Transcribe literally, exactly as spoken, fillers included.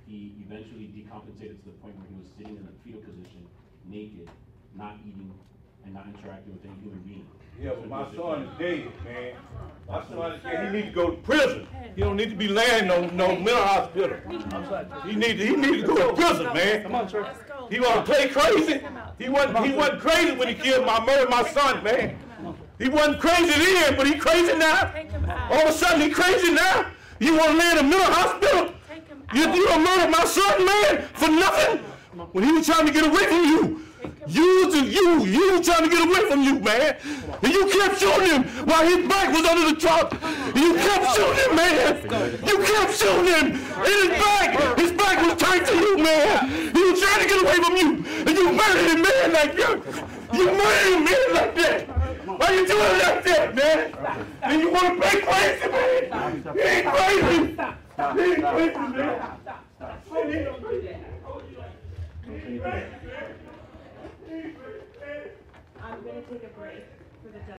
he eventually decompensated to the point where he was sitting in a fetal position, naked, not eating, and not interacting with any human being. Yeah, but my son is dead, man. My son is dead. He needs to go to prison. He don't need to be laying no no mental hospital. He need to, he need to go to prison, man. Come on, church. He wanna play crazy? He wasn't he wasn't crazy when he killed my murdered my son, man. He wasn't crazy then, but he crazy now. All of a sudden he crazy now. You wanna lay in a mental hospital? You you done murdered my son, man, for nothing? When he was trying to get away from you. You, you, you trying to get away from you, man. And you kept shooting him while his back was under the truck. And you kept shooting him, man. You kept shooting him in his back. His back was turned to you, man. He was trying to get away from you. And you murdered him, man, like that. You murdered him, man, like that. Why you doing it like that, man? And you want to play crazy, man. He ain't crazy. He ain't crazy, man. Please don't do that. I'm going to take a break for the